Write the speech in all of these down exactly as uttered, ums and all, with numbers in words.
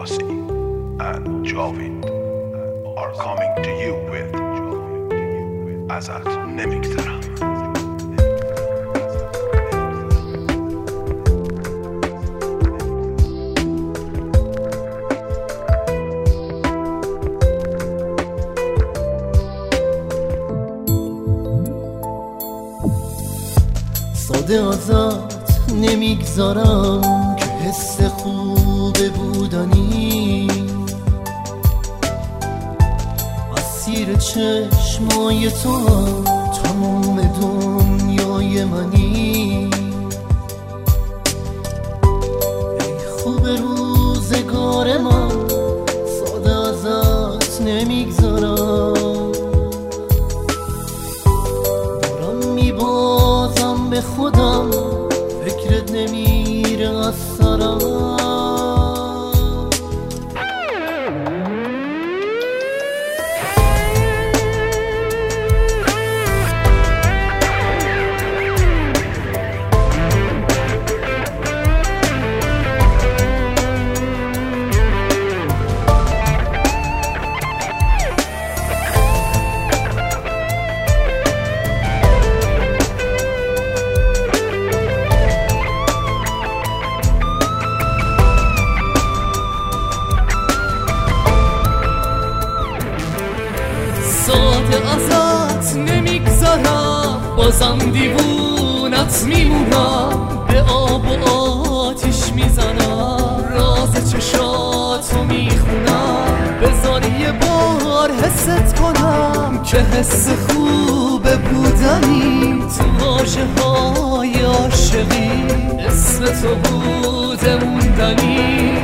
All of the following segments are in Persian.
Abbasi and Javed are coming to you with ازت نمیگذرم. ساده ازت نمیگذارم که حس خوب بودنی اسیر چشمای تو تمام دنیای منی. ای خوب روزگار من ساده ازت نمیگذارم، دارم میبازم به خودم فکرت نمیره از سرم. ساده ازت نمیگذرم، بازم دیوونت میمونم، به آب و آتیش میزنم، راز چشاتو میخونم، بذار یه بار حست کنم که حس خوب بودنی تو واژه های عاشقی اسم تو بوده موندنی.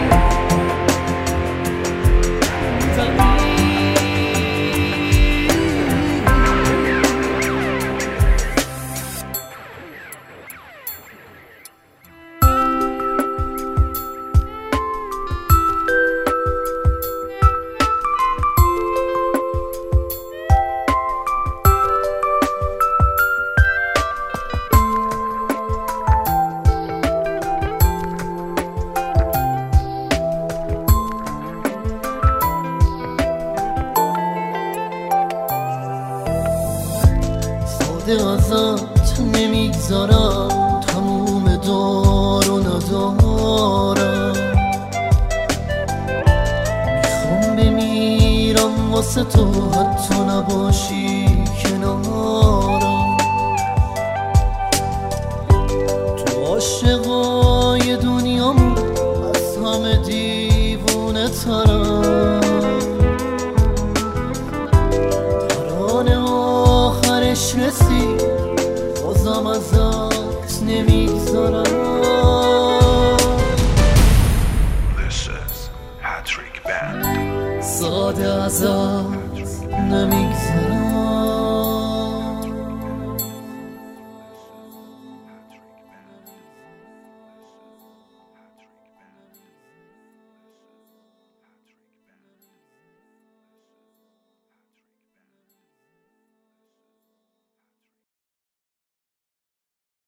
ازت نمیگذارم، تموم دار و ندارم، میخوام بمیرم واسه تو حتی نباشی کنارم. تو عاشقای دنیام از همه دیوونه ترم، ترانه آخرش رسید بازم ازت نمیگذارم. This is Hattrick Band. ساده ازت نمیگذارم.